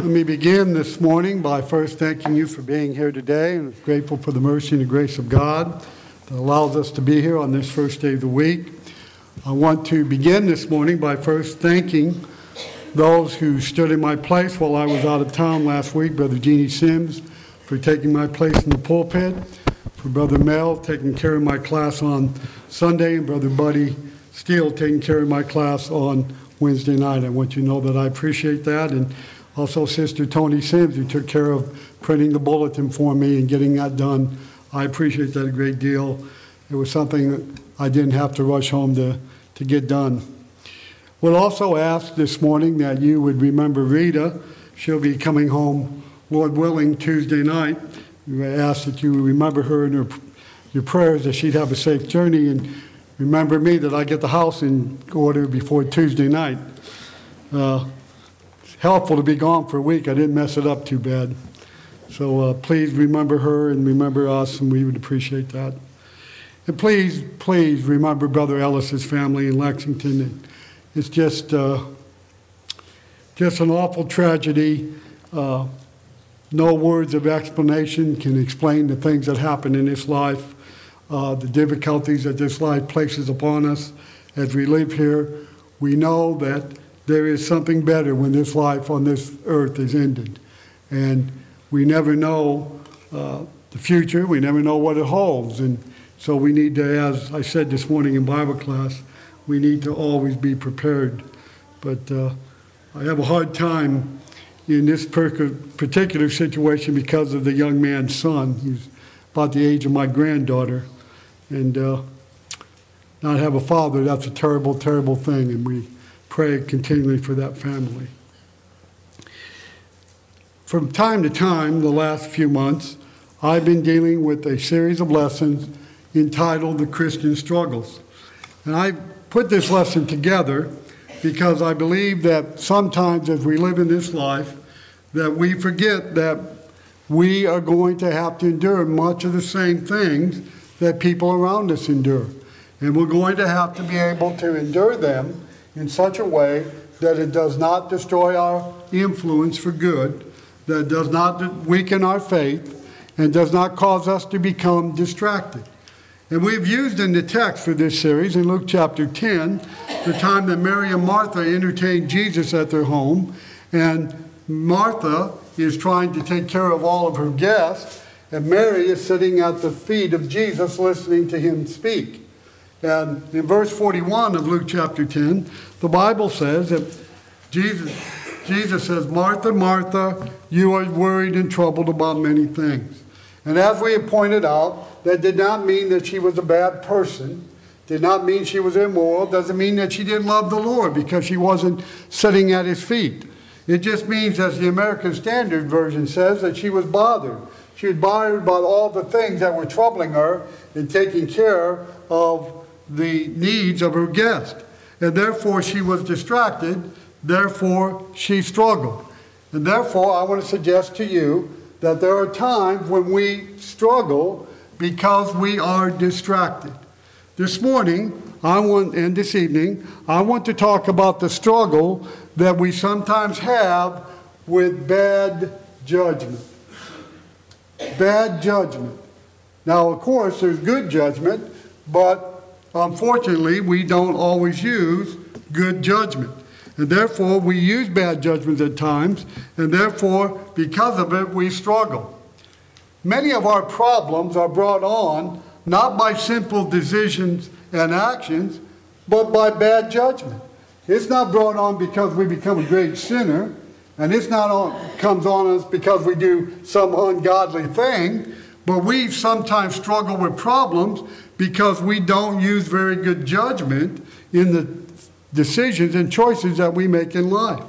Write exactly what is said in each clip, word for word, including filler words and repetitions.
Let me begin this morning by first thanking you for being here today, and grateful for the mercy and the grace of God that allows us to be here on this first day of the week. I want to begin this morning by first thanking those who stood in my place while I was out of town last week, Brother Jeannie Sims for taking my place in the pulpit, for Brother Mel taking care of my class on Sunday, and Brother Buddy Steele taking care of my class on Wednesday night. I want you to know that I appreciate that, and also Sister Tony Sims, who took care of printing the bulletin for me and getting that done. I appreciate that a great deal. It was something that I didn't have to rush home to, to get done. We'll also ask this morning that you would remember Rita. She'll be coming home, Lord willing, Tuesday night. We ask that you remember her in her, your prayers, that she'd have a safe journey, and remember me, that I get the house in order before Tuesday night. Uh, helpful to be gone for a week. I didn't mess it up too bad. So uh, please remember her and remember us, and we would appreciate that. And please, please remember Brother Ellis's family in Lexington. It's just, uh, just an awful tragedy. Uh, no words of explanation can explain the things that happen in this life, uh, the difficulties that this life places upon us as we live here. We know that there is something better when this life on this earth is ended. And we never know uh, the future. We never know what it holds. And so we need to, as I said this morning in Bible class, we need to always be prepared. But uh, I have a hard time in this particular situation because of the young man's son. He's about the age of my granddaughter. And uh, not have a father, that's a terrible, terrible thing. And we pray continually for that family. From time to time, the last few months, I've been dealing with a series of lessons entitled The Christian Struggles. And I put this lesson together because I believe that sometimes as we live in this life, that we forget that we are going to have to endure much of the same things that people around us endure. And we're going to have to be able to endure them in such a way that it does not destroy our influence for good, that does not weaken our faith, and does not cause us to become distracted. And we've used in the text for this series, in Luke chapter ten, the time that Mary and Martha entertained Jesus at their home, and Martha is trying to take care of all of her guests, and Mary is sitting at the feet of Jesus listening to him speak. And in verse forty-one of Luke chapter ten, the Bible says that Jesus, Jesus says, Martha, Martha, you are worried and troubled about many things. And as we have pointed out, that did not mean that she was a bad person, did not mean she was immoral, doesn't mean that she didn't love the Lord because she wasn't sitting at his feet. It just means, as the American Standard Version says, that she was bothered. She was bothered about all the things that were troubling her in taking care of the needs of her guest. And therefore she was distracted, therefore she struggled. And therefore I want to suggest to you that there are times when we struggle because we are distracted. This morning, I want, and this evening, I want to talk about the struggle that we sometimes have with bad judgment. Bad judgment. Now, of course, there's good judgment, but unfortunately, we don't always use good judgment. And therefore, we use bad judgment at times, and therefore, because of it, we struggle. Many of our problems are brought on not by simple decisions and actions, but by bad judgment. It's not brought on because we become a great sinner, and it's not on, comes on us because we do some ungodly thing, but we sometimes struggle with problems because we don't use very good judgment in the decisions and choices that we make in life.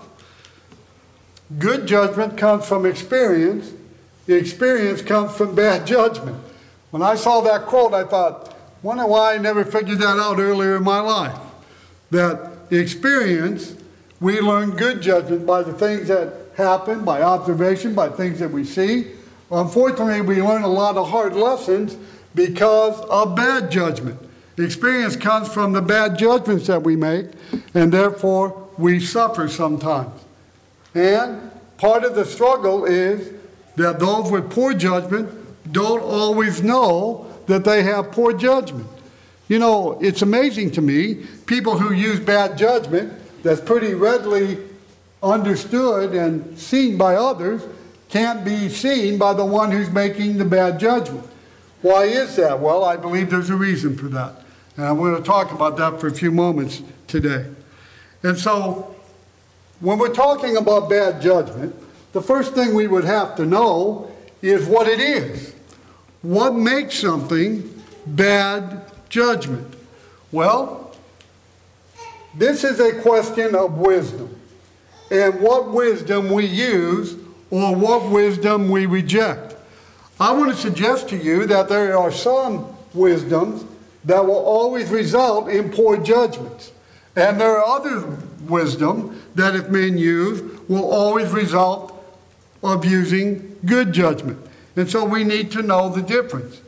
Good judgment comes from experience. The experience comes from bad judgment. When I saw that quote, I thought, wonder why I never figured that out earlier in my life. That the experience, we learn good judgment by the things that happen, by observation, by things that we see. Unfortunately, we learn a lot of hard lessons because of bad judgment. The experience comes from the bad judgments that we make, and therefore we suffer sometimes. And part of the struggle is that those with poor judgment don't always know that they have poor judgment. You know, it's amazing to me, people who use bad judgment that's pretty readily understood and seen by others can't be seen by the one who's making the bad judgment. Why is that? Well, I believe there's a reason for that. And I'm going to talk about that for a few moments today. And so, when we're talking about bad judgment, the first thing we would have to know is what it is. What makes something bad judgment? Well, this is a question of wisdom, and what wisdom we use or what wisdom we reject. I want to suggest to you that there are some wisdoms that will always result in poor judgments, and there are other wisdom that if men use will always result of using good judgment. And so we need to know the difference.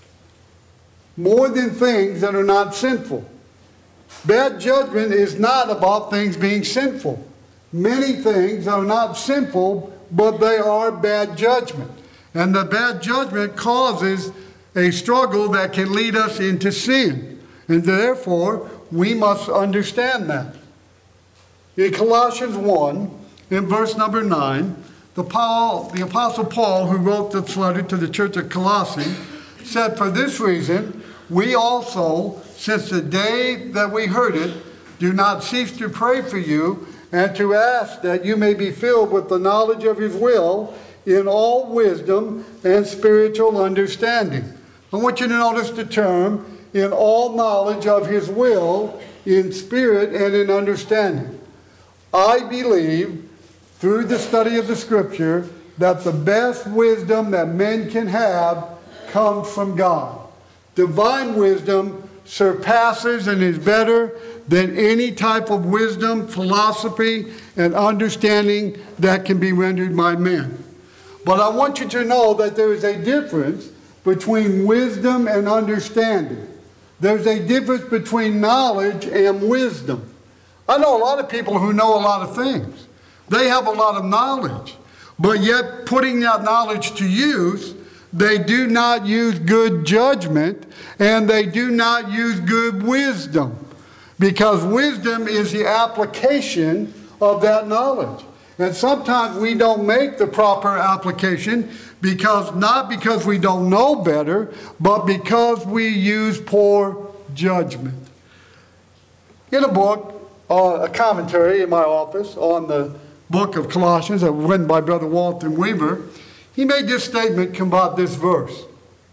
More than things that are not sinful. Bad judgment is not about things being sinful. Many things are not sinful, but they are bad judgment. And the bad judgment causes a struggle that can lead us into sin. And therefore, we must understand that. In Colossians one, in verse number nine, the, Paul, the Apostle Paul, who wrote this letter to the church of Colossae, said, "For this reason, we also, since the day that we heard it, do not cease to pray for you and to ask that you may be filled with the knowledge of his will in all wisdom and spiritual understanding." I want you to notice the term, in all knowledge of his will, in spirit and in understanding. I believe, through the study of the Scripture, that the best wisdom that men can have comes from God. Divine wisdom surpasses and is better than any type of wisdom, philosophy, and understanding that can be rendered by men. But I want you to know that there is a difference between wisdom and understanding. There's a difference between knowledge and wisdom. I know a lot of people who know a lot of things. They have a lot of knowledge. But yet, putting that knowledge to use, they do not use good judgment, and they do not use good wisdom. Because wisdom is the application of that knowledge. And sometimes we don't make the proper application, because not because we don't know better, but because we use poor judgment. In a book, uh, a commentary in my office on the book of Colossians, that was written by Brother Walton Weaver, he made this statement about this verse.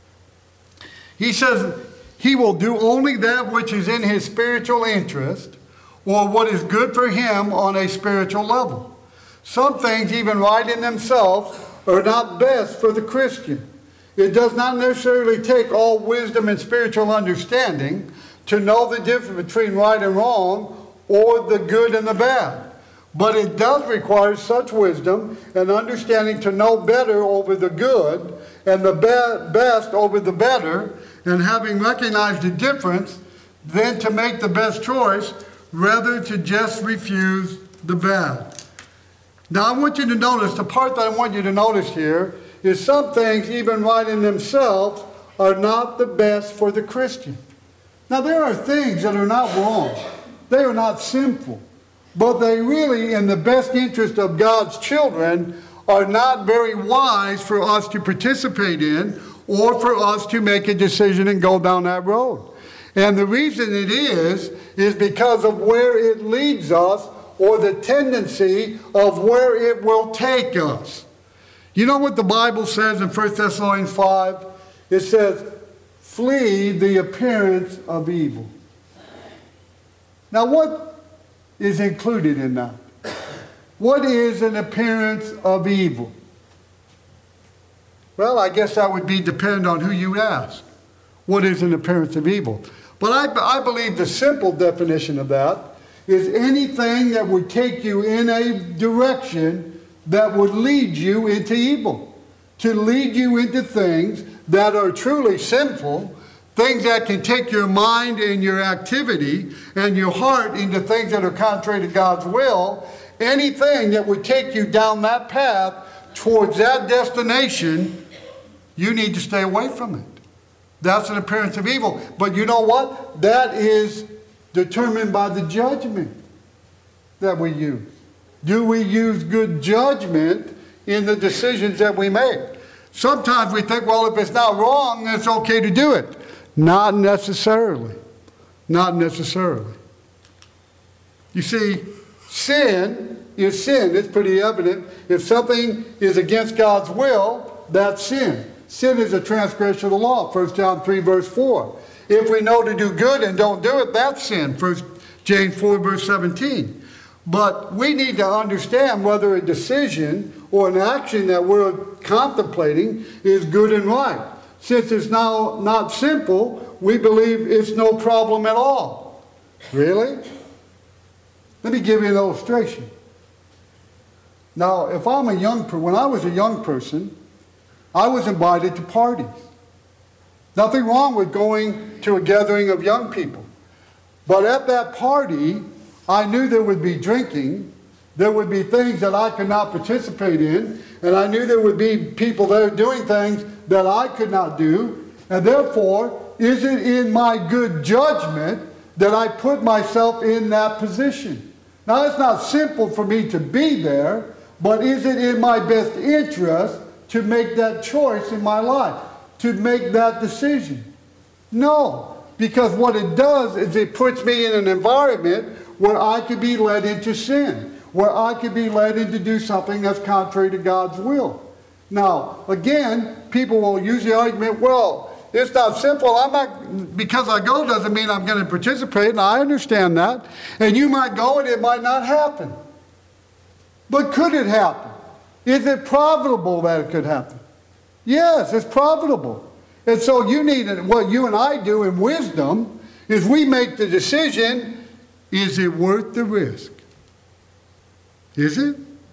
He says, "He will do only that which is in his spiritual interest, or what is good for him on a spiritual level. Some things, even right in themselves, are not best for the Christian. It does not necessarily take all wisdom and spiritual understanding to know the difference between right and wrong, or the good and the bad. But it does require such wisdom and understanding to know better over the good and the be- best over the better, and having recognized the difference, then to make the best choice rather to just refuse the bad." Now I want you to notice, the part that I want you to notice here is some things, even right in themselves, are not the best for the Christian. Now there are things that are not wrong. They are not sinful. But they really, in the best interest of God's children, are not very wise for us to participate in, or for us to make a decision and go down that road. And the reason it is, is because of where it leads us, or the tendency of where it will take us. You know what the Bible says in First Thessalonians five? It says, "Flee the appearance of evil." Now what is included in that? What is an appearance of evil? Well, I guess that would be depend on who you ask. What is an appearance of evil? But I, I believe the simple definition of that is anything that would take you in a direction that would lead you into evil. To lead you into things that are truly sinful, things that can take your mind and your activity and your heart into things that are contrary to God's will, anything that would take you down that path towards that destination, you need to stay away from it. That's an appearance of evil. But you know what? That is determined by the judgment that we use. Do we use good judgment in the decisions that we make? Sometimes we think, well, if it's not wrong, then it's okay to do it. Not necessarily. Not necessarily. You see, sin is sin. It's pretty evident. If something is against God's will, that's sin. Sin is a transgression of the law. First John three, verse four. If we know to do good and don't do it, that's sin. First James four, verse seventeen. But we need to understand whether a decision or an action that we're contemplating is good and right. Since it's now not simple, we believe it's no problem at all. Really? Let me give you an illustration. Now, if I'm a young person, when I was a young person, I was invited to parties. Nothing wrong with going to a gathering of young people. But at that party, I knew there would be drinking, there would be things that I could not participate in, and I knew there would be people there doing things that I could not do, and therefore, is it in my good judgment that I put myself in that position? Now, it's not simple for me to be there, but is it in my best interest to make that choice in my life, to make that decision? No, because what it does is it puts me in an environment where I could be led into sin, where I could be led into do something that's contrary to God's will. Now, again, people will use the argument, well, it's not simple. I'm not, because I go doesn't mean I'm going to participate, and I understand that. And you might go and it might not happen. But could it happen? Is it probable that it could happen? Yes, it's probable. And so you need, what you and I do in wisdom is we make the decision, is it worth the risk? Is it?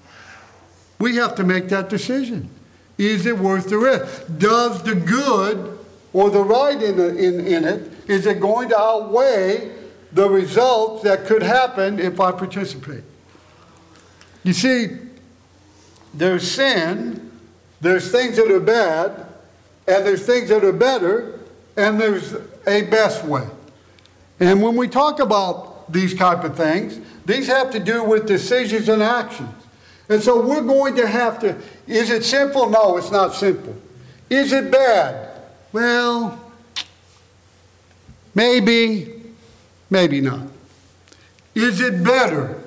We have to make that decision. Is it worth the risk? Does the good or the right in, the, in, in it, is it going to outweigh the results that could happen if I participate? You see, there's sin, there's things that are bad, and there's things that are better, and there's a best way. And when we talk about these type of things, these have to do with decisions and actions. And so we're going to have to, is it simple? No, it's not simple. Is it bad? Well, maybe, maybe not. Is it better?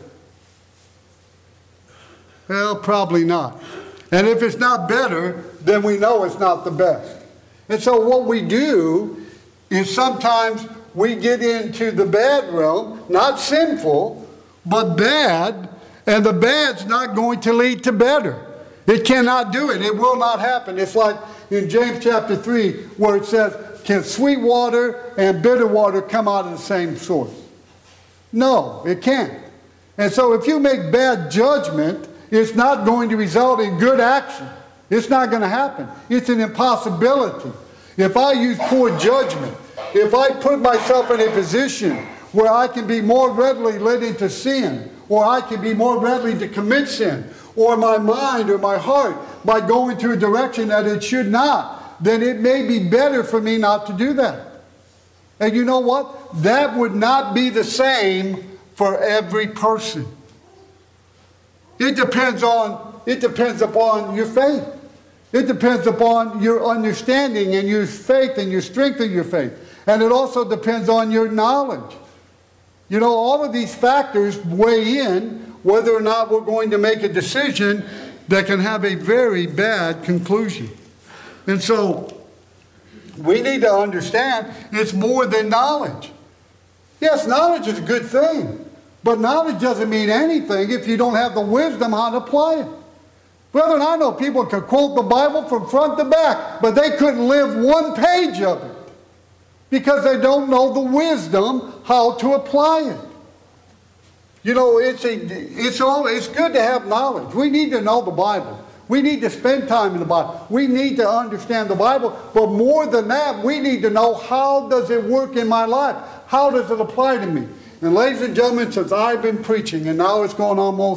Well, probably not. And if it's not better, then we know it's not the best. And so what we do is sometimes we get into the bad realm, not sinful, but bad, and the bad's not going to lead to better. It cannot do it. It will not happen. It's like in James chapter three where it says, can sweet water and bitter water come out of the same source? No, it can't. And so if you make bad judgment, it's not going to result in good action. It's not going to happen. It's an impossibility. If I use poor judgment, if I put myself in a position where I can be more readily led into sin, or I can be more readily to commit sin, or my mind or my heart by going to a direction that it should not, then it may be better for me not to do that. And you know what? That would not be the same for every person. It depends on, it depends upon your faith. It depends upon your understanding and your faith and your strength in your faith. And it also depends on your knowledge. You know, all of these factors weigh in whether or not we're going to make a decision that can have a very bad conclusion. And so we need to understand it's more than knowledge. Yes, knowledge is a good thing. But knowledge doesn't mean anything if you don't have the wisdom how to apply it. Brethren, I know people can quote the Bible from front to back, but they couldn't live one page of it because they don't know the wisdom how to apply it. You know, it's, a, it's, all, it's good to have knowledge. We need to know the Bible. We need to spend time in the Bible. We need to understand the Bible. But more than that, we need to know, how does it work in my life? How does it apply to me? And ladies and gentlemen, since I've been preaching, and now it's going almost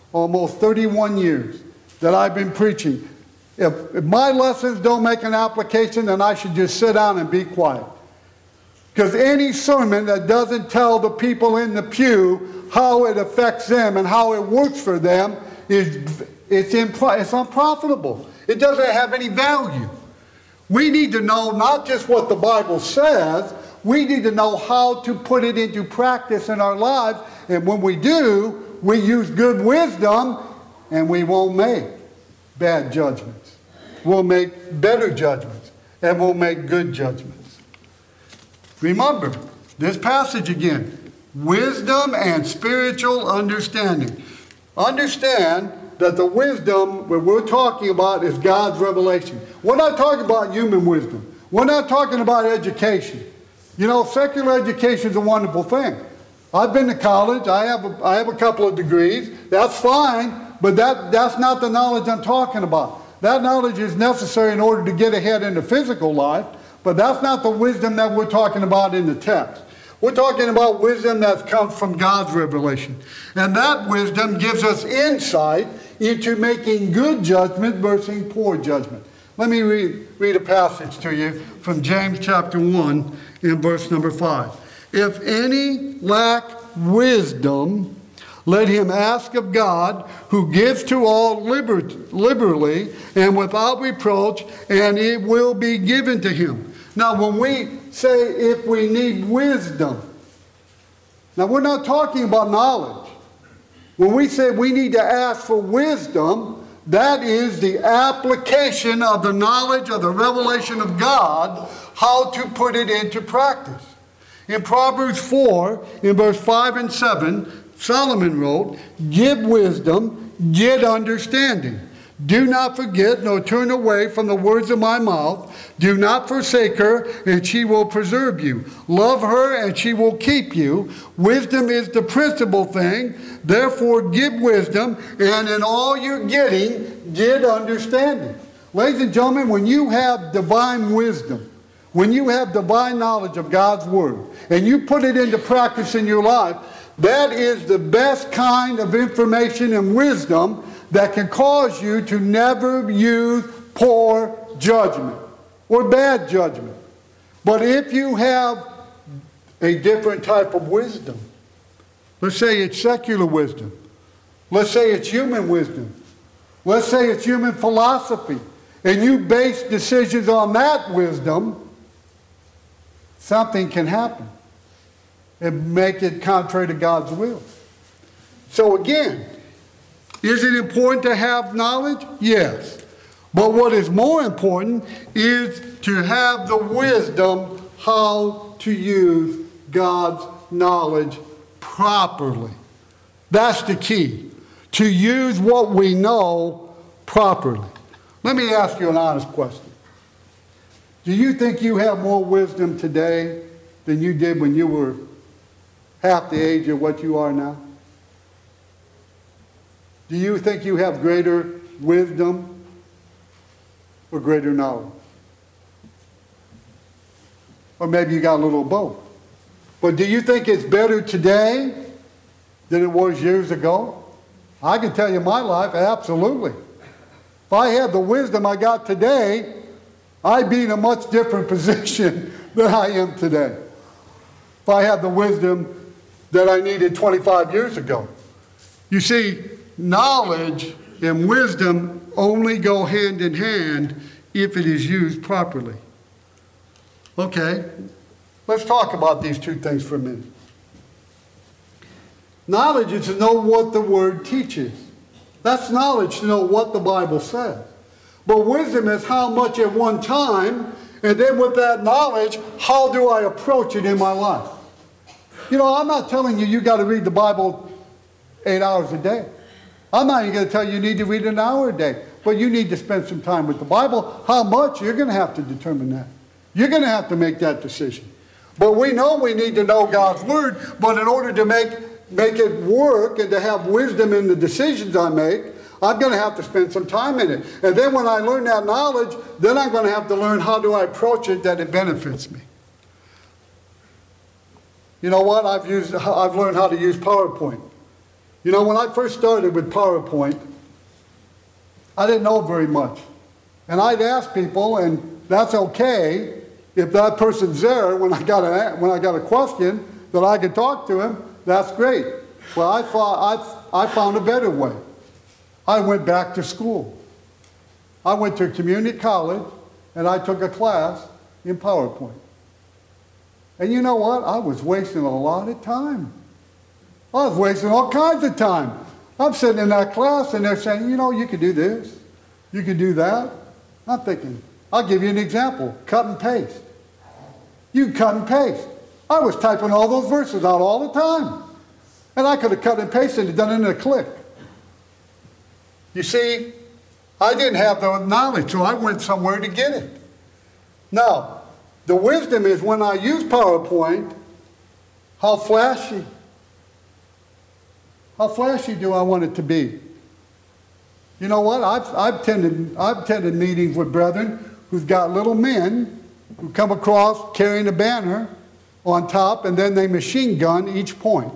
almost thirty-one years that I've been preaching. If, if my lessons don't make an application, then I should just sit down and be quiet. Because any sermon that doesn't tell the people in the pew how it affects them and how it works for them is it's, impro- it's unprofitable. It doesn't have any value. We need to know not just what the Bible says, we need to know how to put it into practice in our lives. And when we do, we use good wisdom and we won't make bad judgments. We'll make better judgments and we'll make good judgments. Remember, this passage again, wisdom and spiritual understanding. Understand that the wisdom that we're talking about is God's revelation. We're not talking about human wisdom. We're not talking about education. You know, secular education is a wonderful thing. I've been to college. I have a, I have a couple of degrees. That's fine, but that, that's not the knowledge I'm talking about. That knowledge is necessary in order to get ahead in the physical life, but that's not the wisdom that we're talking about in the text. We're talking about wisdom that comes from God's revelation. And that wisdom gives us insight into making good judgment versus poor judgment. Let me read, read a passage to you from James chapter one in verse number five. If any lack wisdom, let him ask of God, who gives to all liber- liberally and without reproach, and it will be given to him. Now, when we say if we need wisdom, now we're not talking about knowledge. When we say we need to ask for wisdom, that is the application of the knowledge of the revelation of God, how to put it into practice. In Proverbs four, in verse five and seven, Solomon wrote, "Give wisdom, get understanding. Do not forget nor turn away from the words of my mouth. Do not forsake her, and she will preserve you. Love her, and she will keep you. Wisdom is the principal thing. Therefore give wisdom, and in all you're getting, get understanding." Ladies and gentlemen, when you have divine wisdom, when you have divine knowledge of God's Word, and you put it into practice in your life, that is the best kind of information and wisdom that can cause you to never use poor judgment or bad judgment. But if you have a different type of wisdom, let's say it's secular wisdom, let's say it's human wisdom, let's say it's human philosophy, and you base decisions on that wisdom, something can happen and make it contrary to God's will. So again, is it important to have knowledge? Yes. But what is more important is to have the wisdom how to use God's knowledge properly. That's the key. To use what we know properly. Let me ask you an honest question. Do you think you have more wisdom today than you did when you were half the age of what you are now? Do you think you have greater wisdom or greater knowledge? Or maybe you got a little of both. But do you think it's better today than it was years ago? I can tell you my life, absolutely. If I had the wisdom I got today, I'd be in a much different position than I am today. If I had the wisdom that I needed twenty-five years ago. You see, knowledge and wisdom only go hand in hand if it is used properly. Okay, let's talk about these two things for a minute. Knowledge is to know what the Word teaches. That's knowledge, to know what the Bible says. But wisdom is how much at one time, and then with that knowledge, how do I approach it in my life? You know, I'm not telling you you got to read the Bible eight hours a day. I'm not even going to tell you you need to read an hour a day. But you need to spend some time with the Bible. How much? You're going to have to determine that. You're going to have to make that decision. But we know we need to know God's Word. But in order to make, make it work and to have wisdom in the decisions I make, I'm going to have to spend some time in it. And then when I learn that knowledge, then I'm going to have to learn how do I approach it that it benefits me. You know what? I've used, I've learned how to use PowerPoint. You know, when I first started with PowerPoint, I didn't know very much. And I'd ask people, and that's okay if that person's there when I got a, when I got a question that I could talk to him, that's great. Well, I, thought, I, I found a better way. I went back to school. I went to a community college, and I took a class in PowerPoint. And you know what? I was wasting a lot of time. I was wasting all kinds of time. I'm sitting in that class, and they're saying, you know, you could do this. You could do that. I'm thinking, I'll give you an example. Cut and paste. You cut and paste. I was typing all those verses out all the time. And I could have cut and pasted and done it in a click. You see, I didn't have the knowledge, so I went somewhere to get it. Now, the wisdom is when I use PowerPoint, how flashy, how flashy do I want it to be? You know what? I've, I've, attended, I've attended meetings with brethren who've got little men who come across carrying a banner on top, and then they machine gun each point.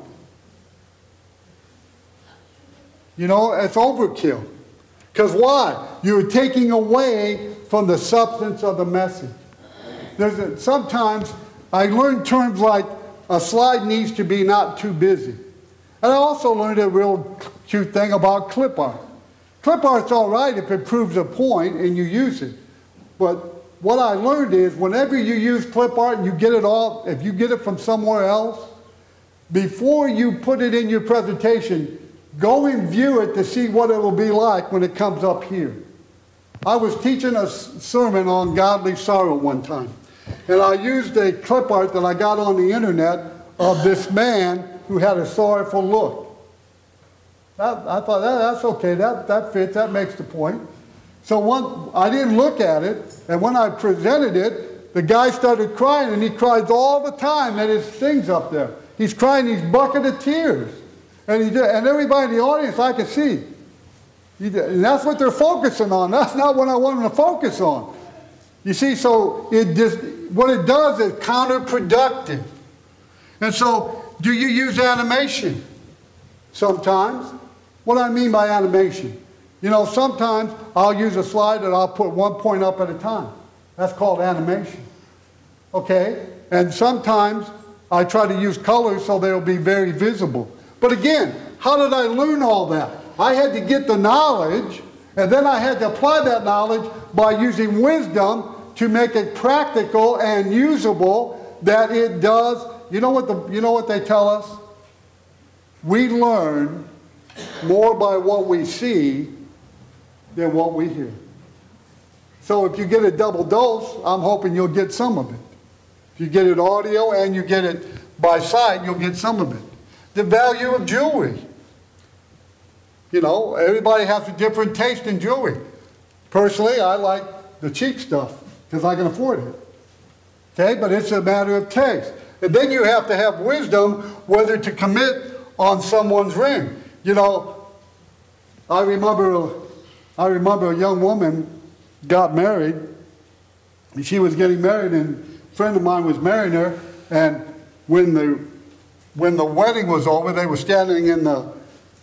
You know, it's overkill. Because why? You're taking away from the substance of the message. There's a, sometimes I learned terms like a slide needs to be not too busy. And I also learned a real cute thing about clip art. Clip art's all right if it proves a point and you use it. But what I learned is whenever you use clip art and you get it all, if you get it from somewhere else, before you put it in your presentation, go and view it to see what it will be like when it comes up here. I was teaching a sermon on godly sorrow one time, and I used a clip art that I got on the internet of this man who had a sorrowful look. That, I thought, that, that's okay, that, that fits, that makes the point. So one, I didn't look at it, and when I presented it, the guy started crying, and he cries all the time that his thing's up there. He's crying these bucket of tears. And, he did, and everybody in the audience, I could see. He did, and that's what they're focusing on. That's not what I want them to focus on. You see, so it just, what it does is counterproductive. And so, do you use animation? Sometimes. What do I mean by animation? You know, sometimes I'll use a slide and I'll put one point up at a time. That's called animation. Okay? And sometimes I try to use colors so they'll be very visible. But again, how did I learn all that? I had to get the knowledge, and then I had to apply that knowledge by using wisdom to make it practical and usable, that it does. You know what, the, you know what they tell us? We learn more by what we see than what we hear. So if you get a double dose, I'm hoping you'll get some of it. If you get it audio and you get it by sight, you'll get some of it. The value of jewelry. You know, everybody has a different taste in jewelry. Personally, I like the cheap stuff because I can afford it. Okay, but it's a matter of taste. And then you have to have wisdom whether to commit on someone's ring. You know, I remember, I remember a young woman got married. And she was getting married, and a friend of mine was marrying her. And when the when the wedding was over, they were standing in the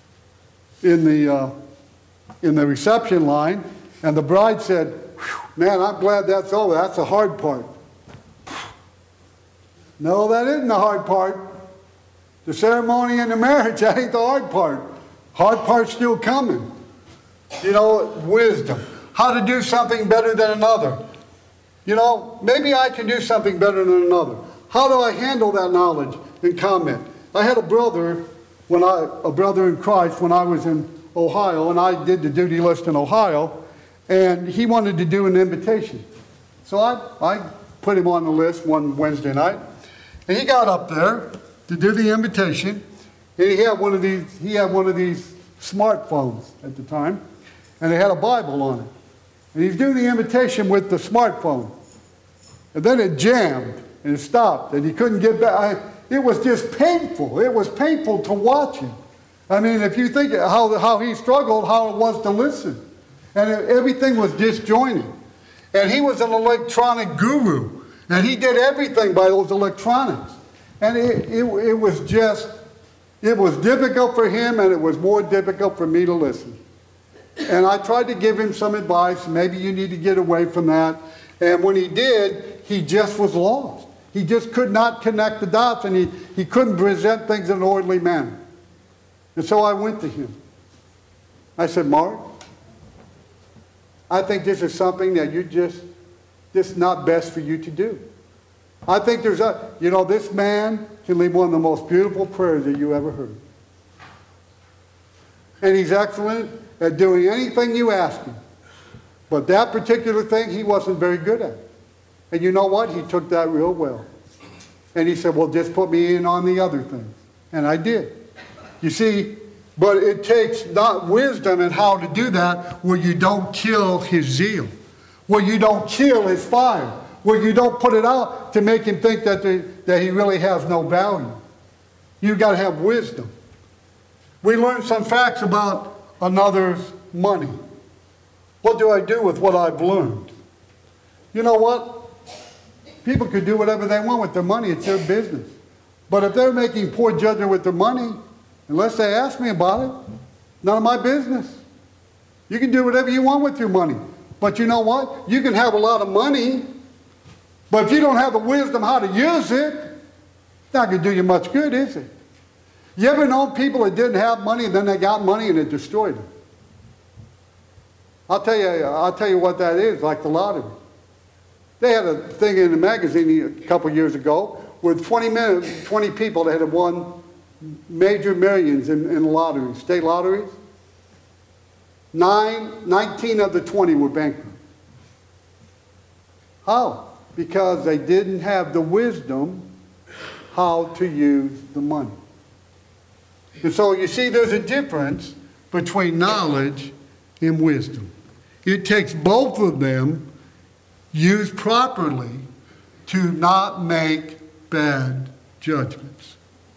in the uh, in the reception line, and the bride said, "Man, I'm glad that's over. That's the hard part." No, that isn't the hard part. The ceremony and the marriage, that ain't the hard part. Hard part's still coming. You know, wisdom. How to do something better than another. You know, maybe I can do something better than another. How do I handle that knowledge and comment? I had a brother, when I, a brother in Christ when I was in Ohio, and I did the duty list in Ohio, and he wanted to do an invitation. So I, I put him on the list one Wednesday night, and he got up there to do the invitation, and he had one of these, he had one of these smartphones at the time, and it had a Bible on it. And he's doing the invitation with the smartphone. And then it jammed, and it stopped, and he couldn't get back. I, it was just painful. It was painful to watch him. I mean, if you think how, how he struggled, how it was to listen. And it, everything was disjointed. And he was an electronic guru, and he did everything by those electronics. And it, it, it was just, It was difficult for him, and it was more difficult for me to listen. And I tried to give him some advice. Maybe you need to get away from that. And when he did, he just was lost. He just could not connect the dots, and he, he couldn't present things in an orderly manner. And so I went to him. I said, Mark, I think this is something that you just, just not best for you to do. I think there's a, you know, this man can lead one of the most beautiful prayers that you ever heard. And he's excellent at doing anything you ask him. But that particular thing, he wasn't very good at. And you know what? He took that real well. And he said, well, just put me in on the other things. And I did. You see, but it takes not wisdom in how to do that where you don't kill his zeal, where you don't kill his fire, where you don't put it out to make him think that, the, that he really has no value. You've got to have wisdom. We learned some facts about another's money. What do I do with what I've learned? You know what? People could do whatever they want with their money. It's their business. But if they're making poor judgment with their money, unless they ask me about it, none of my business. You can do whatever you want with your money. But you know what? You can have a lot of money, but if you don't have the wisdom how to use it, it's not going to do you much good, is it? You ever known people that didn't have money and then they got money and it destroyed them? I'll tell you, I'll tell you what that is, like the lottery. They had a thing in the magazine a couple years ago with twenty, men, twenty people that had won major millions in, in lotteries, state lotteries. Nine, nineteen of the twenty were bankrupt. How? Because they didn't have the wisdom how to use the money. And so you see there's a difference between knowledge and wisdom. It takes both of them used properly to not make bad judgments.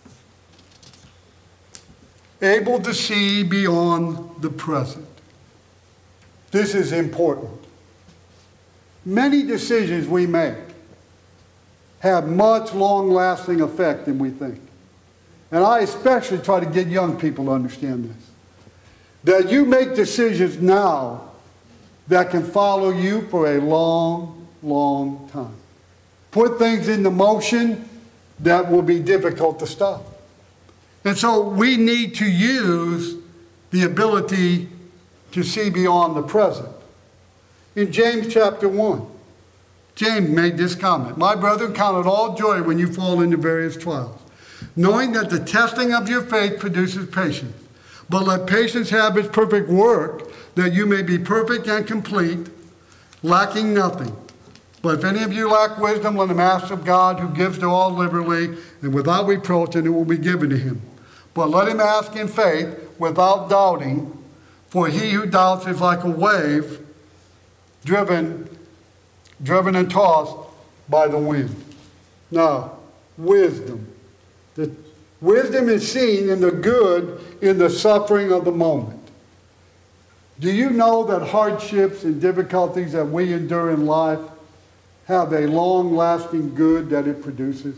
Able to see beyond the present. This is important. Many decisions we make have much long-lasting effect than we think. And I especially try to get young people to understand this. That you make decisions now that can follow you for a long, long time. Put things into motion that will be difficult to stop. And so we need to use the ability to see beyond the present. In James chapter one, James made this comment, my brethren, count it all joy when you fall into various trials, knowing that the testing of your faith produces patience. But let patience have its perfect work, that you may be perfect and complete, lacking nothing. But if any of you lack wisdom, let him ask of God, who gives to all liberally and without reproach, and it will be given to him. But let him ask in faith, without doubting, for he who doubts is like a wave, driven, driven and tossed by the wind. Now, wisdom. The wisdom is seen in the good in the suffering of the moment. Do you know that hardships and difficulties that we endure in life have a long-lasting good that it produces?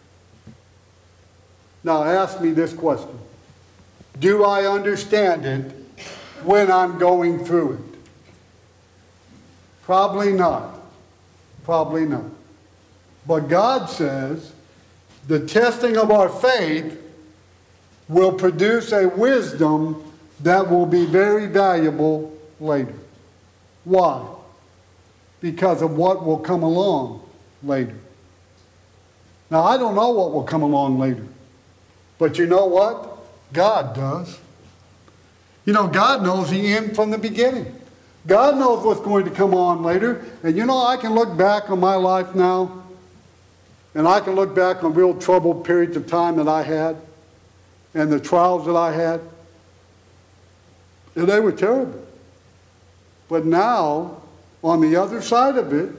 Now ask me this question. Do I understand it when I'm going through it? Probably not. Probably not. But God says the testing of our faith will produce a wisdom that will be very valuable later. Why? Because of what will come along later. Now, I don't know what will come along later. But you know what? God does. You know, God knows the end from the beginning. God knows what's going to come on later. And you know, I can look back on my life now, and I can look back on real troubled periods of time that I had, and the trials that I had, and they were terrible. But now, on the other side of it,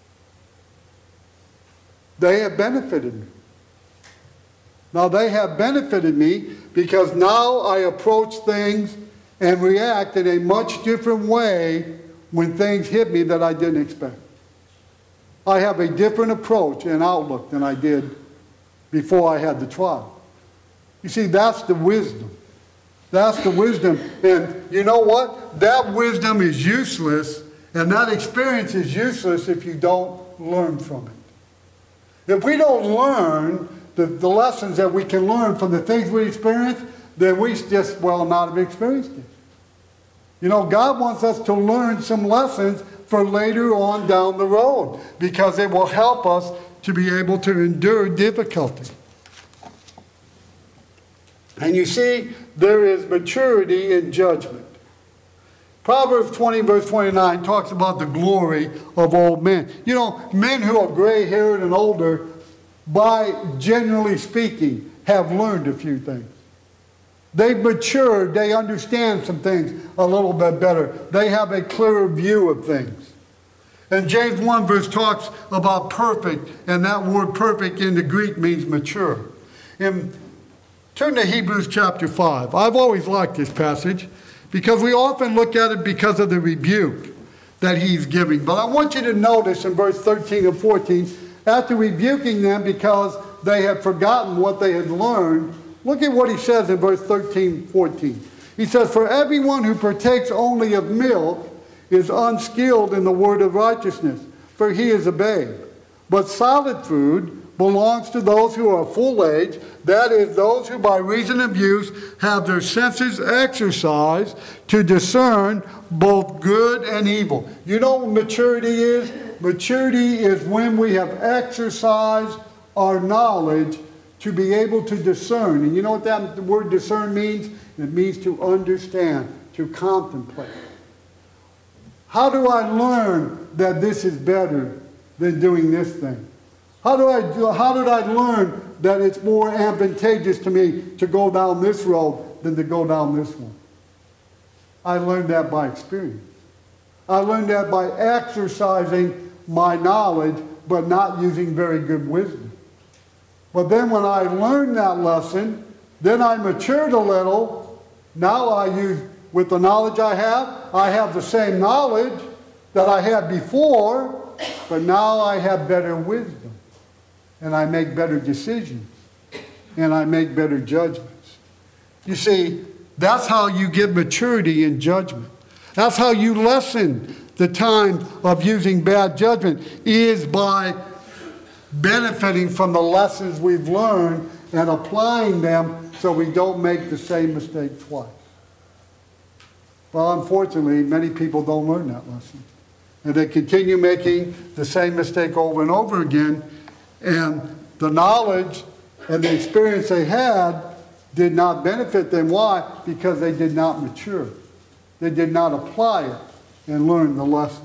they have benefited me. Now, they have benefited me because now I approach things and react in a much different way when things hit me that I didn't expect. I have a different approach and outlook than I did before I had the trial. You see, that's the wisdom. That's the wisdom. And you know what? That wisdom is useless, and that experience is useless if you don't learn from it. If we don't learn the, the lessons that we can learn from the things we experience, then we just, well, not have experienced it. You know, God wants us to learn some lessons for later on down the road, because it will help us to be able to endure difficulty. And you see, there is maturity in judgment. Proverbs twenty, verse twenty-nine talks about the glory of old men. You know, men who are gray-haired and older, by generally speaking, have learned a few things. They've matured. They understand some things a little bit better. They have a clearer view of things. And James one verse talks about perfect, and that word perfect in the Greek means mature. And turn to Hebrews chapter five. I've always liked this passage because we often look at it because of the rebuke that he's giving. But I want you to notice in verse thirteen and fourteen, after rebuking them because they had forgotten what they had learned, look at what he says in verse thirteen, fourteen. He says, "For everyone who partakes only of milk is unskilled in the word of righteousness, for he is a babe. But solid food belongs to those who are full age, that is, those who by reason of use have their senses exercised to discern both good and evil." You know what maturity is? Maturity is when we have exercised our knowledge to be able to discern. And you know what that the word discern means? It means to understand, to contemplate. How do I learn that this is better than doing this thing? How do I do, how did I learn that it's more advantageous to me to go down this road than to go down this one? I learned that by experience. I learned that by exercising my knowledge, but not using very good wisdom. But then when I learned that lesson, then I matured a little. Now I use, with the knowledge I have, I have the same knowledge that I had before, but now I have better wisdom. And I make better decisions. And I make better judgments. You see, that's how you get maturity in judgment. That's how you lessen the time of using bad judgment, is by benefiting from the lessons we've learned and applying them so we don't make the same mistake twice. Well, unfortunately, many people don't learn that lesson. And they continue making the same mistake over and over again. And the knowledge and the experience they had did not benefit them. Why? Because they did not mature. They did not apply it and learn the lesson.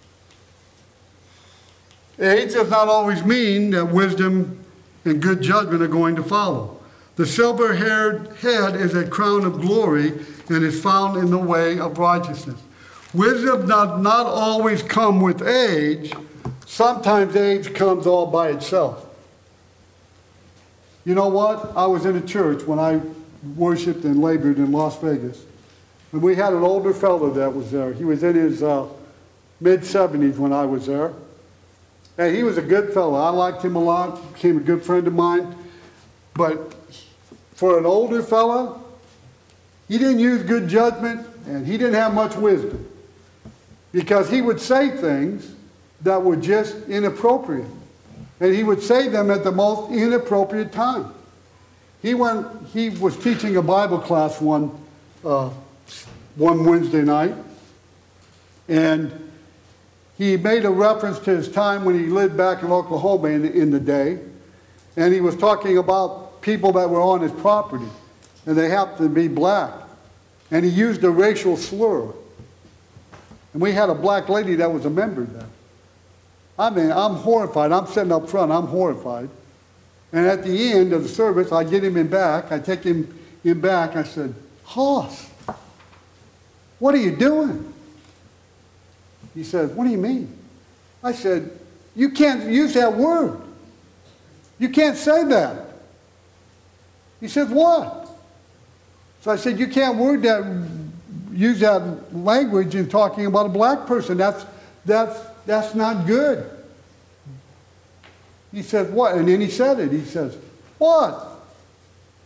Age does not always mean that wisdom and good judgment are going to follow. The silver-haired head is a crown of glory and is found in the way of righteousness. Wisdom does not always come with age. Sometimes age comes all by itself. You know what? I was in a church when I worshiped and labored in Las Vegas. And we had an older fellow that was there. He was in his uh, mid seventies when I was there. And he was a good fellow. I liked him a lot. Became a good friend of mine. But for an older fellow, he didn't use good judgment and he didn't have much wisdom. Because he would say things that were just inappropriate. And he would say them at the most inappropriate time. He went, he was teaching a Bible class one, uh, one Wednesday night. And he made a reference to his time when he lived back in Oklahoma in, in the day. And he was talking about people that were on his property. And they happened to be black. And he used a racial slur. And we had a black lady that was a member there. I mean, I'm horrified. I'm sitting up front. I'm horrified. And at the end of the service, I get him in back. I take him in back. I said, "Hoss, what are you doing?" He said, "What do you mean?" I said, "You can't use that word. You can't say that." He said, "What?" So I said, "You can't word that, use that language in talking about a black person. That's, that's, that's not good." He said, "What?" And then he said it. He says, "What?"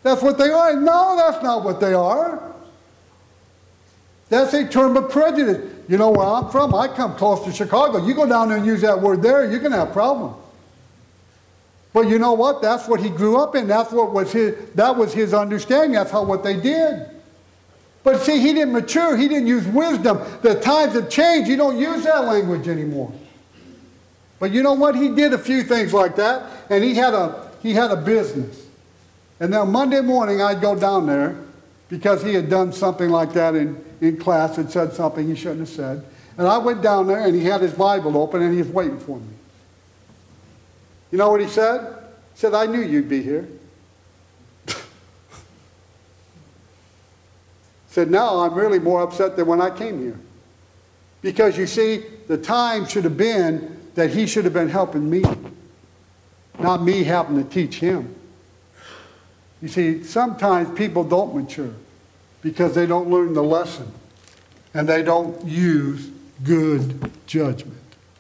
That's what they are. No, that's not what they are. That's a term of prejudice. You know where I'm from? I come close to Chicago. You go down there and use that word there, you're going to have problems. But you know what? That's what he grew up in. That's what was his, that was his understanding. That's how what they did. But see, he didn't mature. He didn't use wisdom. The times have changed. You don't use that language anymore. But you know what? He did a few things like that, and he had a, he had a business. And then Monday morning, I'd go down there because he had done something like that in, in class and said something he shouldn't have said. And I went down there, and he had his Bible open, and he was waiting for me. You know what he said? He said, I knew you'd be here. Said, now I'm really more upset than when I came here. Because you see, the time should have been that he should have been helping me, not me having to teach him. You see, sometimes people don't mature because they don't learn the lesson and they don't use good judgment.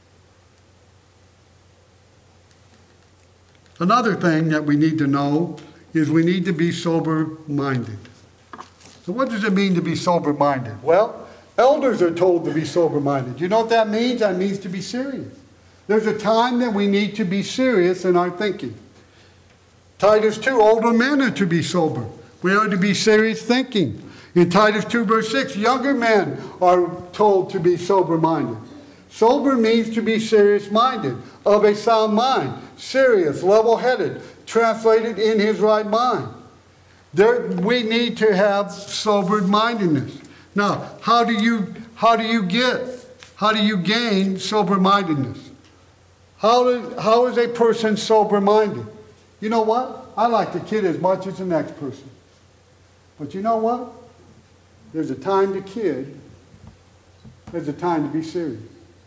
Another thing that we need to know is we need to be sober-minded. So what does it mean to be sober-minded? Well, elders are told to be sober-minded. You know what that means? That means to be serious. There's a time that we need to be serious in our thinking. Titus two, older men are to be sober. We are to be serious thinking. In Titus two, verse six, younger men are told to be sober-minded. Sober means to be serious-minded, of a sound mind, serious, level-headed, translated in his right mind. There, we need to have sober-mindedness. Now, how do you how do you get how do you gain sober-mindedness? How does, how is a person sober-minded? You know what? I like to kid as much as the next person. But you know what? There's a time to kid. There's a time to be serious.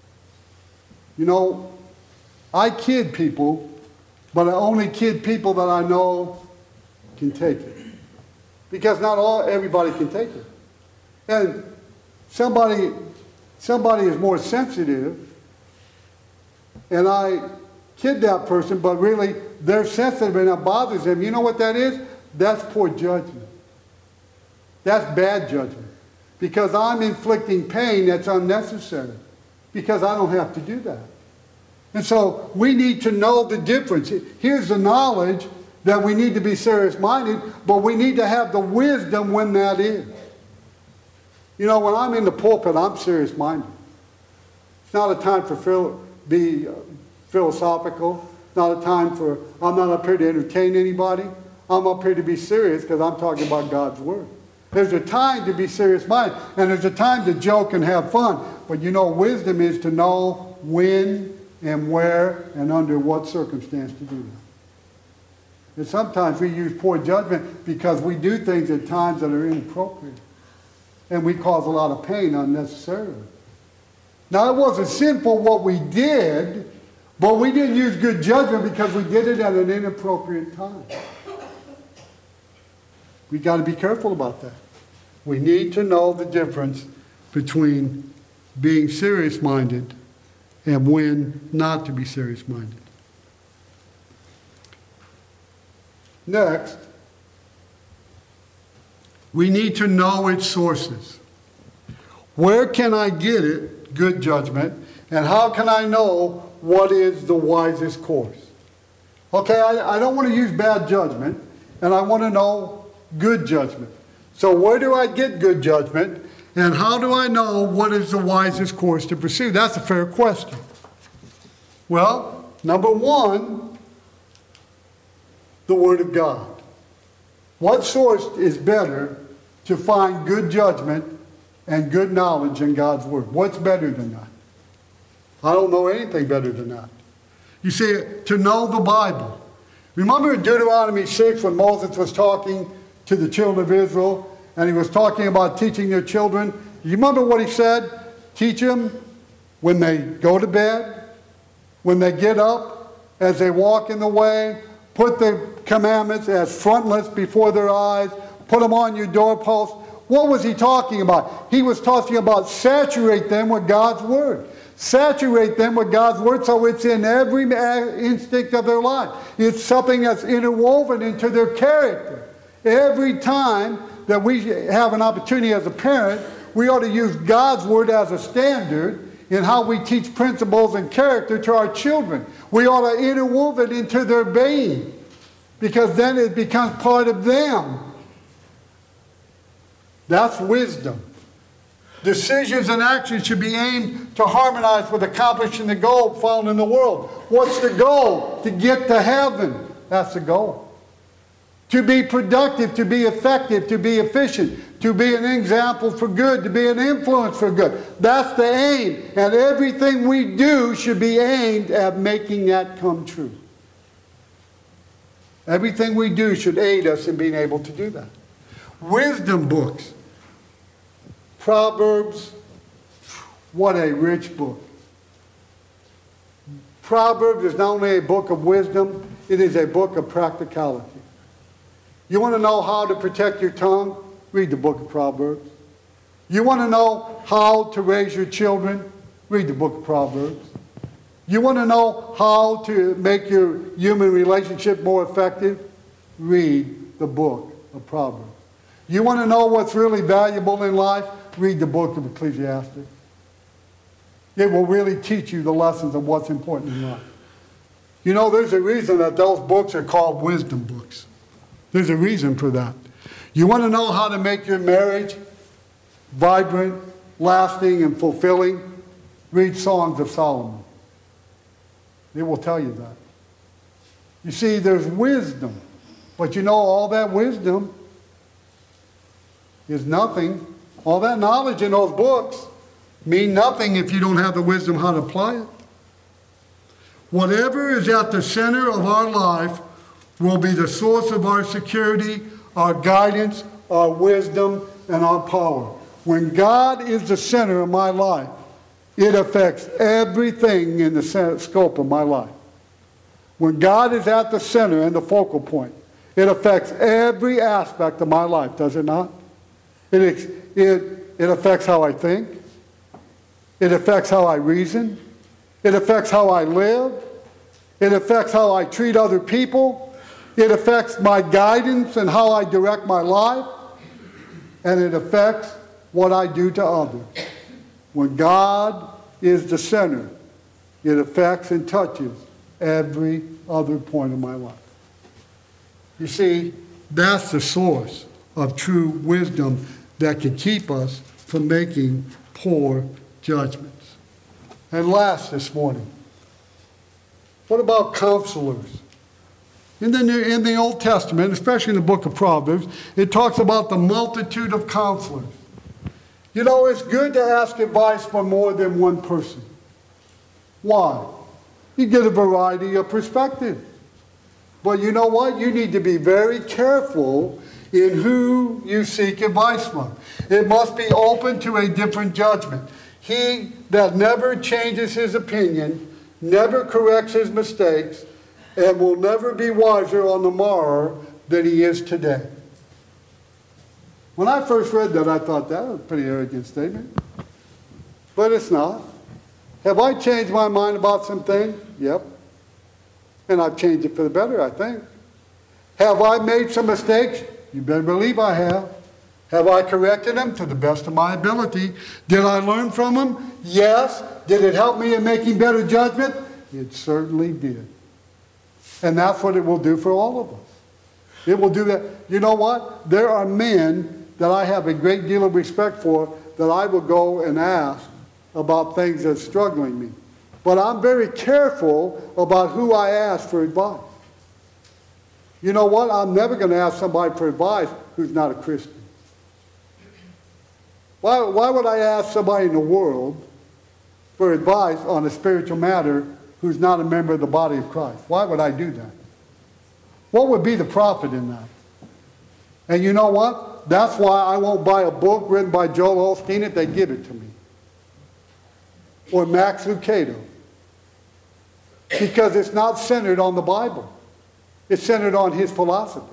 You know, I kid people, but I only kid people that I know can take it. Because not all everybody can take it. And somebody somebody is more sensitive, and I kid that person, but really they're sensitive and it bothers them. You know what that is? That's poor judgment. That's bad judgment. Because I'm inflicting pain that's unnecessary. Because I don't have to do that. And so we need to know the difference. Here's the knowledge that we need to be serious-minded, but we need to have the wisdom when that is. You know, when I'm in the pulpit, I'm serious-minded. It's not a time for phil- be uh, philosophical. It's not a time for, I'm not up here to entertain anybody. I'm up here to be serious because I'm talking about God's Word. There's a time to be serious-minded, and there's a time to joke and have fun. But you know, wisdom is to know when and where and under what circumstance to do that. And sometimes we use poor judgment because we do things at times that are inappropriate. And we cause a lot of pain unnecessarily. Now, it wasn't sinful what we did, but we didn't use good judgment because we did it at an inappropriate time. We've got to be careful about that. We need to know the difference between being serious-minded and when not to be serious-minded. Next, we need to know its sources. Where can I get it, good judgment, and how can I know what is the wisest course? Okay, I, I don't want to use bad judgment, and I want to know good judgment. So where do I get good judgment, and how do I know what is the wisest course to pursue? That's a fair question. Well, number one, the Word of God. What source is better to find good judgment and good knowledge in God's Word? What's better than that? I don't know anything better than that. You see, to know the Bible. Remember in Deuteronomy six when Moses was talking to the children of Israel, and he was talking about teaching their children? You remember what he said? Teach them when they go to bed, when they get up, as they walk in the way. Put the commandments as frontlets before their eyes. Put them on your doorpost. What was he talking about? He was talking about saturate them with God's Word. Saturate them with God's Word so it's in every instinct of their life. It's something that's interwoven into their character. Every time that we have an opportunity as a parent, we ought to use God's Word as a standard in how we teach principles and character to our children. We ought to interwove it into their being, because then it becomes part of them. That's wisdom. Decisions and actions should be aimed to harmonize with accomplishing the goal found in the world. What's the goal? To get to heaven. That's the goal. To be productive, to be effective, to be efficient, to be an example for good, to be an influence for good. That's the aim. And everything we do should be aimed at making that come true. Everything we do should aid us in being able to do that. Wisdom books. Proverbs, what a rich book. Proverbs is not only a book of wisdom, it is a book of practicality. You want to know how to protect your tongue? Read the book of Proverbs. You want to know how to raise your children? Read the book of Proverbs. You want to know how to make your human relationship more effective? Read the book of Proverbs. You want to know what's really valuable in life? Read the book of Ecclesiastes. It will really teach you the lessons of what's important in life. You know, there's a reason that those books are called wisdom books. There's a reason for that. You want to know how to make your marriage vibrant, lasting, and fulfilling? Read Songs of Solomon. It will tell you that. You see, there's wisdom. But you know, all that wisdom is nothing. All that knowledge in those books mean nothing if you don't have the wisdom how to apply it. Whatever is at the center of our life will be the source of our security, our guidance, our wisdom, and our power. When God is the center of my life, it affects everything in the scope of my life. When God is at the center and the focal point, it affects every aspect of my life, does it not? It, it, it affects how I think. It affects how I reason. It affects how I live. It affects how I treat other people. It affects my guidance and how I direct my life. And it affects what I do to others. When God is the center, it affects and touches every other point of my life. You see, that's the source of true wisdom that can keep us from making poor judgments. And last this morning, what about counselors? In the, New, in the Old Testament, especially in the book of Proverbs, it talks about the multitude of counselors. You know, it's good to ask advice from more than one person. Why? You get a variety of perspectives. But you know what? You need to be very careful in who you seek advice from. It must be open to a different judgment. He that never changes his opinion, never corrects his mistakes, and will never be wiser on the morrow than he is today. When I first read that, I thought that was a pretty arrogant statement. But it's not. Have I changed my mind about some things? Yep. And I've changed it for the better, I think. Have I made some mistakes? You better believe I have. Have I corrected them? To the best of my ability. Did I learn from them? Yes. Did it help me in making better judgment? It certainly did. And that's what it will do for all of us. It will do that. You know what? There are men that I have a great deal of respect for that I will go and ask about things that's struggling me. But I'm very careful about who I ask for advice. You know what? I'm never going to ask somebody for advice who's not a Christian. Why, why would I ask somebody in the world for advice on a spiritual matter who's not a member of the body of Christ? Why would I do that? What would be the profit in that? And you know what? That's why I won't buy a book written by Joel Osteen if they give it to me. Or Max Lucado. Because it's not centered on the Bible. It's centered on his philosophy.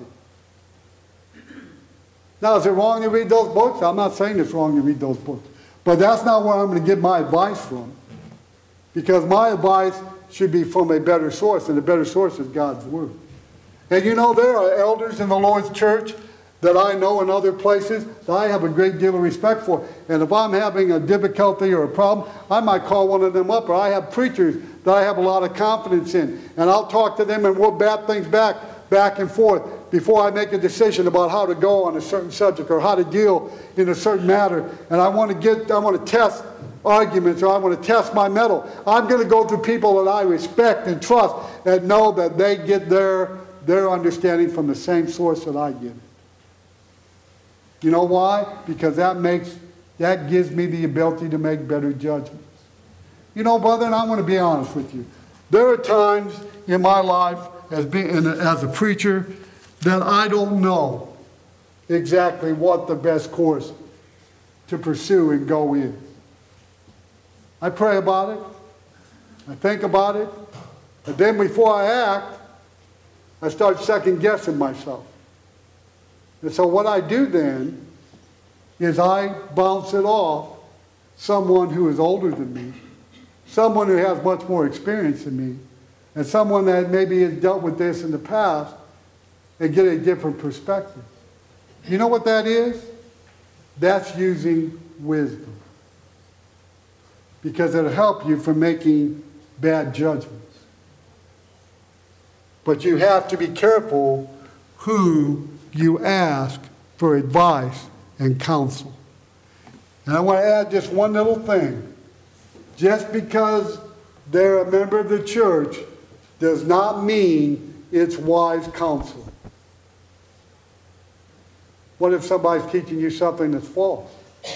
Now, is it wrong to read those books? I'm not saying it's wrong to read those books. But that's not where I'm going to get my advice from. Because my advice should be from a better source, and the better source is God's Word. And you know, there are elders in the Lord's church that I know in other places that I have a great deal of respect for. And if I'm having a difficulty or a problem, I might call one of them up, or I have preachers that I have a lot of confidence in. And I'll talk to them and we'll bat things back, back and forth before I make a decision about how to go on a certain subject or how to deal in a certain matter. And I want to get, I want to test arguments, or I want to test my mettle. I'm going to go to people that I respect and trust and know that they get their, their understanding from the same source that I get it. You know why? Because that makes, that gives me the ability to make better judgments. You know, brother, and I want to be honest with you. There are times in my life as being, as a preacher that I don't know exactly what the best course to pursue and go in. I pray about it. I think about it. But then before I act, I start second guessing myself. And so what I do then is I bounce it off someone who is older than me, someone who has much more experience than me, and someone that maybe has dealt with this in the past, and get a different perspective. You know what that is? That's using wisdom. Because it'll help you from making bad judgments. But you have to be careful who you ask for advice and counsel. And I want to add just one little thing. Just because they're a member of the church does not mean it's wise counsel. What if somebody's teaching you something that's false?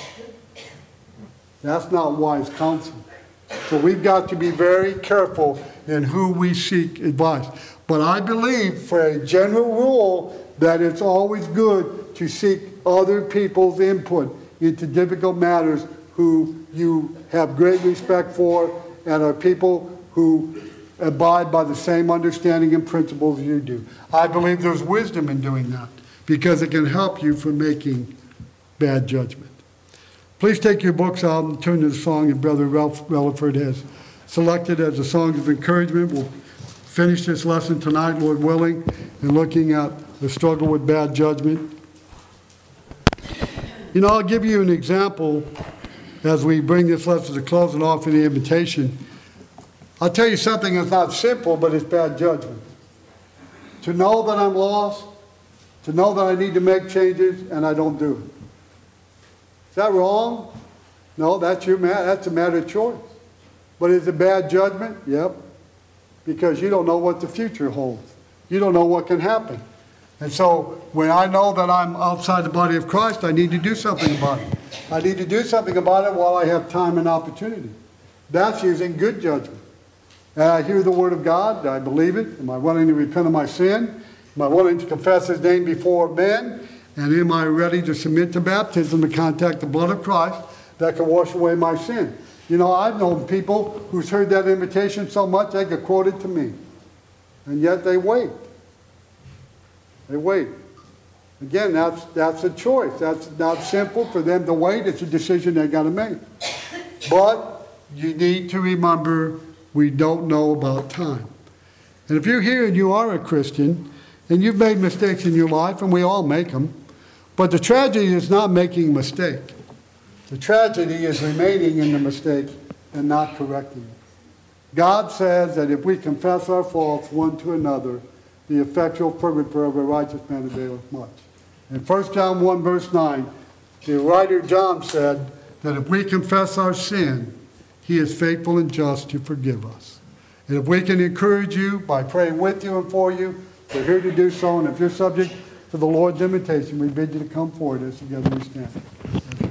That's not wise counsel. So we've got to be very careful in who we seek advice. But I believe, for a general rule, that it's always good to seek other people's input into difficult matters who you have great respect for and are people who abide by the same understanding and principles you do. I believe there's wisdom in doing that because it can help you from making bad judgment. Please take your books out and turn to the song that Brother Ralph Relaford has selected as a song of encouragement. We'll finish this lesson tonight, Lord willing, and looking at the struggle with bad judgment. You know, I'll give you an example as we bring this lesson to close and offer the invitation. I'll tell you something that's not simple, but it's bad judgment. To know that I'm lost, to know that I need to make changes, and I don't do it. Is that wrong? No, that's your ma- that's a matter of choice. But is it bad judgment? Yep. Because you don't know what the future holds. You don't know what can happen. And so when I know that I'm outside the body of Christ, I need to do something about it. I need to do something about it while I have time and opportunity. That's using good judgment. And I hear the word of God. I believe it. Am I willing to repent of my sin? Am I willing to confess his name before men? And am I ready to submit to baptism and contact the blood of Christ that can wash away my sin? You know, I've known people who's heard that invitation so much they could quote it to me. And yet they wait. They wait. Again, that's, that's a choice. That's not simple for them to wait. It's a decision they got to make. But you need to remember we don't know about time. And if you're here and you are a Christian, and you've made mistakes in your life, and we all make them, but the tragedy is not making a mistake. The tragedy is remaining in the mistake and not correcting it. God says that if we confess our faults one to another, the effectual fervent prayer of a righteous man availeth much. In First John one verse nine, the writer John said that if we confess our sin, he is faithful and just to forgive us. And if we can encourage you by praying with you and for you, we're here to do so. And if you're subject to the Lord's invitation, we bid you to come forward as together we stand.